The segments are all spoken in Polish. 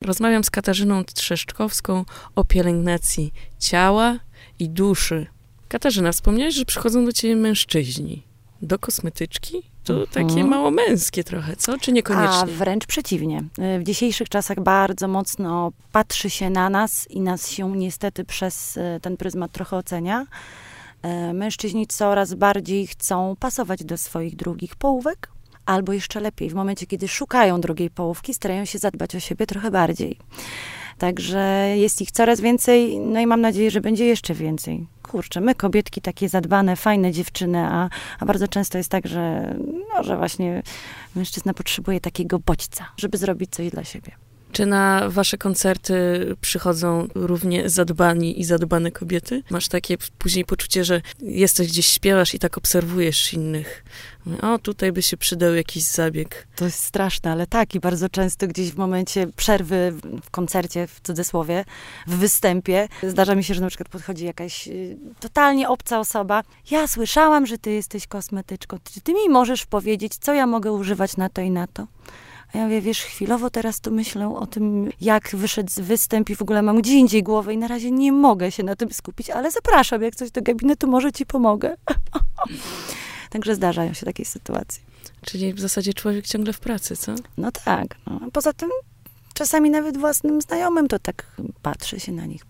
Rozmawiam z Katarzyną Trzeszczkowską o pielęgnacji ciała i duszy. Katarzyna, wspomniałaś, że przychodzą do ciebie mężczyźni. Do kosmetyczki? To takie mało męskie trochę, co? Czy niekoniecznie? A wręcz przeciwnie. W dzisiejszych czasach bardzo mocno patrzy się na nas i nas się niestety przez ten pryzmat trochę ocenia. Mężczyźni coraz bardziej chcą pasować do swoich drugich połówek, albo jeszcze lepiej, w momencie, kiedy szukają drugiej połówki, starają się zadbać o siebie trochę bardziej. Także jest ich coraz więcej, no i mam nadzieję, że będzie jeszcze więcej. Kurczę, my kobietki takie zadbane, fajne dziewczyny, a bardzo często jest tak, że właśnie mężczyzna potrzebuje takiego bodźca, żeby zrobić coś dla siebie. Czy na wasze koncerty przychodzą równie zadbani i zadbane kobiety? Masz takie później poczucie, że jesteś gdzieś, śpiewasz i tak obserwujesz innych. O, tutaj by się przydał jakiś zabieg. To jest straszne, ale tak i bardzo często gdzieś w momencie przerwy w koncercie, w cudzysłowie, w występie, zdarza mi się, że na przykład podchodzi jakaś totalnie obca osoba. Ja słyszałam, że ty jesteś kosmetyczką. Czy ty mi możesz powiedzieć, co ja mogę używać na to i na to? A ja mówię, wiesz, chwilowo teraz to myślę o tym, jak wyszedł z występ i w ogóle mam gdzie indziej głowę i na razie nie mogę się na tym skupić, ale zapraszam, jak coś do gabinetu, może ci pomogę. Także zdarzają się takie sytuacje. Czyli w zasadzie człowiek ciągle w pracy, co? No tak. No. Poza tym czasami nawet własnym znajomym to tak patrzę się na nich,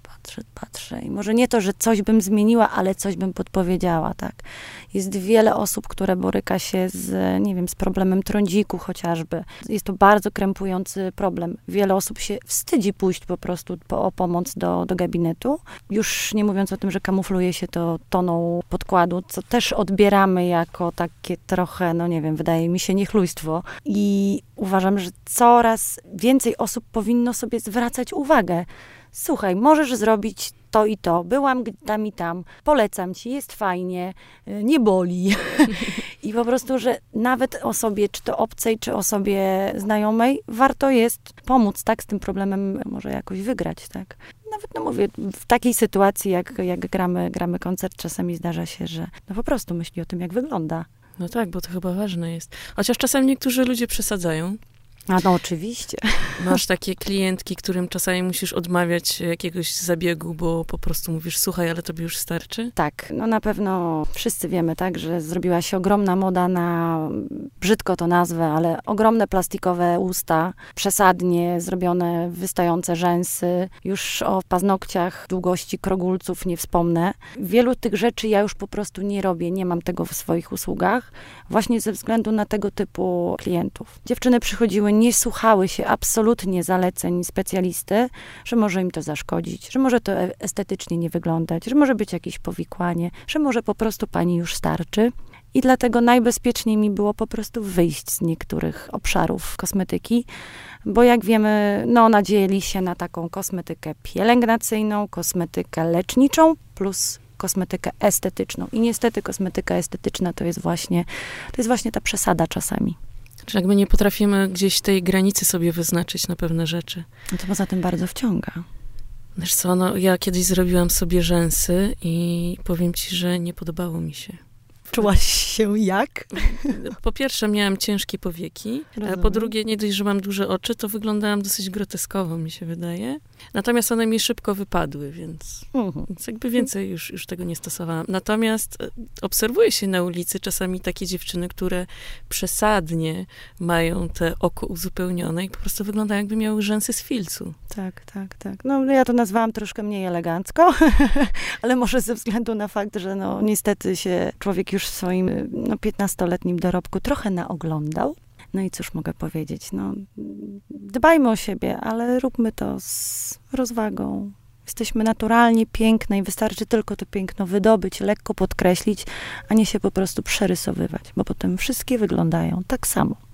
patrzę. I może nie to, że coś bym zmieniła, ale coś bym podpowiedziała, tak. Jest wiele osób, które boryka się z, nie wiem, z problemem trądziku chociażby. Jest to bardzo krępujący problem. Wiele osób się wstydzi pójść po prostu o pomoc do gabinetu. Już nie mówiąc o tym, że kamufluje się to toną podkładu, co też odbieramy jako takie trochę, no nie wiem, wydaje mi się niechlujstwo. I uważam, że coraz więcej osób powinno sobie zwracać uwagę. Słuchaj, możesz zrobić to i to. Byłam tam i tam. Polecam ci, jest fajnie, nie boli. I po prostu, że nawet osobie, czy to obcej, czy osobie znajomej, warto jest pomóc, tak, z tym problemem może jakoś wygrać, tak. Nawet, no mówię, w takiej sytuacji, jak gramy koncert, czasami zdarza się, że no po prostu myśli o tym, jak wygląda. No tak, bo to chyba ważne jest. Chociaż czasem niektórzy ludzie przesadzają. A no oczywiście. Masz takie klientki, którym czasami musisz odmawiać jakiegoś zabiegu, bo po prostu mówisz, słuchaj, ale tobie już starczy? Tak, no na pewno wszyscy wiemy, tak, że zrobiła się ogromna moda na, brzydko to nazwę, ale ogromne plastikowe usta, przesadnie zrobione, wystające rzęsy, już o paznokciach, długości krogulców nie wspomnę. Wielu tych rzeczy ja już po prostu nie robię, nie mam tego w swoich usługach, właśnie ze względu na tego typu klientów. Dziewczyny przychodziły, nie słuchały się absolutnie zaleceń specjalisty, że może im to zaszkodzić, że może to estetycznie nie wyglądać, że może być jakieś powikłanie, że może po prostu pani już starczy. I dlatego najbezpieczniej mi było po prostu wyjść z niektórych obszarów kosmetyki, bo jak wiemy, no nadzieli się na taką kosmetykę pielęgnacyjną, kosmetykę leczniczą plus kosmetykę estetyczną. I niestety kosmetyka estetyczna to jest właśnie ta przesada czasami. Czy jakby nie potrafimy gdzieś tej granicy sobie wyznaczyć na pewne rzeczy. No to poza tym bardzo wciąga. Wiesz co, no ja kiedyś zrobiłam sobie rzęsy i powiem ci, że nie podobało mi się. Czułaś się jak? Po pierwsze miałam ciężkie powieki, a po drugie nie dość, że mam duże oczy, to wyglądałam dosyć groteskowo, mi się wydaje. Natomiast one mi szybko wypadły, więc jakby więcej już tego nie stosowałam. Natomiast obserwuję się na ulicy czasami takie dziewczyny, które przesadnie mają te oko uzupełnione i po prostu wyglądają, jakby miały rzęsy z filcu. Tak. No ja to nazwałam troszkę mniej elegancko, ale może ze względu na fakt, że no niestety się człowiek już w swoim 15-letnim dorobku trochę naoglądał. No i cóż mogę powiedzieć, no dbajmy o siebie, ale róbmy to z rozwagą. Jesteśmy naturalnie piękne i wystarczy tylko to piękno wydobyć, lekko podkreślić, a nie się po prostu przerysowywać, bo potem wszystkie wyglądają tak samo.